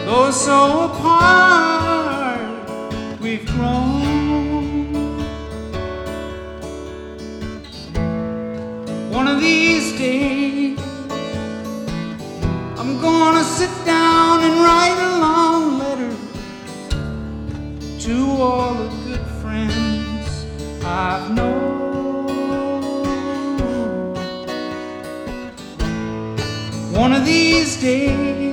Though so apart we've grown. One of these days I'm gonna sit down and write a long letter to all the good friends I've known. One of these days